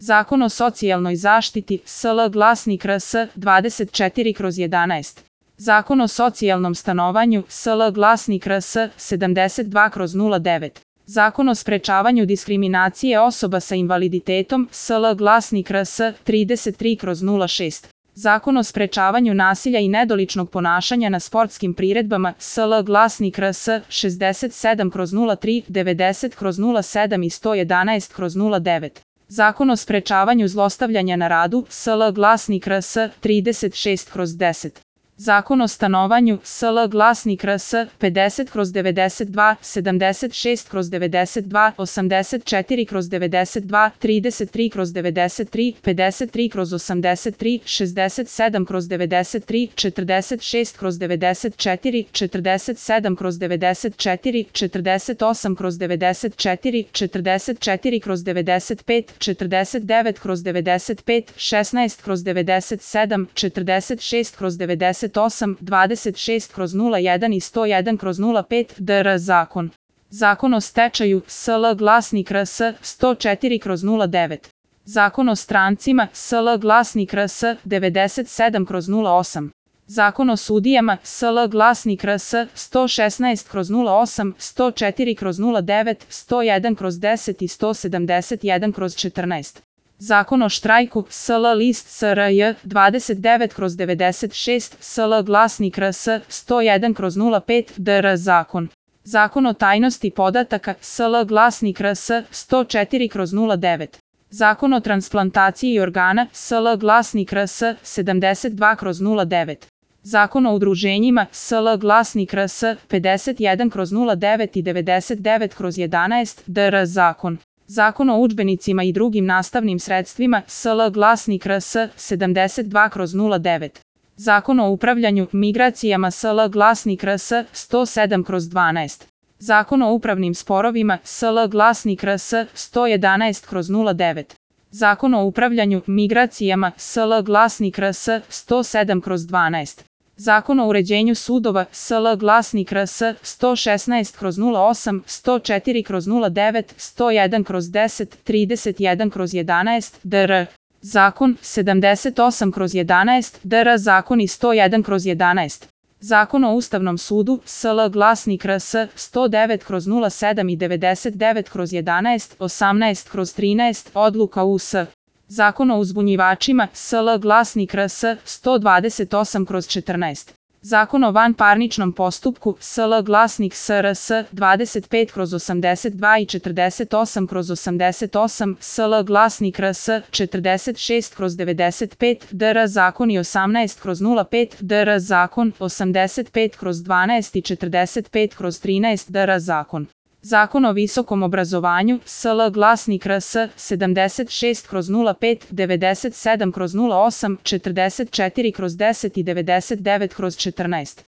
Zakon o socijalnoj zaštiti, SL glasnik RS 24/11. Zakon o socijalnom stanovanju, SL glasnik RS 72/09. Zakon o sprečavanju diskriminacije osoba sa invaliditetom, SL glasnik RS 33/06. Zakon o sprečavanju nasilja i nedoličnog ponašanja na sportskim priredbama, SL glasnik RS 67/03, 90/07 i 111/09. Zakon o sprečavanju zlostavljanja na radu, SL glasnik RS 36/10. Zakon o stanovanju, SL glasnik RS 50/92, 76/92, 84/92, 33/93, 53/83, 67/93, 46/94, 47/94, 48/94, 44/95, 49/95, 16/97, 46/98, 26/01 i 101/05 dr. Zakon. Zakon o stečaju, SL glasnik RS 104/09. Zakon o strancima, SL glasnik RS 97/08. Zakon o sudijama, SL glasnik RS 116/08, 104/09, 101/10 i 171/14. Zakon o štrajku, SL list SRJ 29/96, SL glasnik RS 101/05 dr. Zakon. Zakon o tajnosti podataka, SL glasnik RS 104/09. Zakon o transplantaciji organa, SL glasnik RS 72/09. Zakon o udruženjima, SL glasnik RS 51/09 i 99/11 dr. Zakon. Zakon o udžbenicima i drugim nastavnim sredstvima, SL glasnik RS 72/09. Zakon o upravljanju migracijama, SL glasnik RS 107/12. Zakon o upravnim sporovima, SL glasnik RS 111/09. Zakon o upravljanju migracijama, SL glasnik RS 107/12. Zakon o uređenju sudova, SL glasnik RS 116/08, 104/09, 101/10, 31/11 dr. Zakon 78/11 dr. Zakon i 101/11. Zakon o Ustavnom sudu, SL glasnik RS 109/07 i 99/11, 18/13 odluka US. Zakon o uzbunjivačima, SL glasnik RS 128/14. Zakon o vanparničnom postupku, SL glasnik SRS 25/82 i 48/88, SL glasnik RS 46/95 dr. Zakon i 18/05 dr. Zakon 85/12 i 45/13 dr. Zakon. Zakon o visokom obrazovanju, SL glasnik RS 76/05, 97/08, 44/10 i 99/14.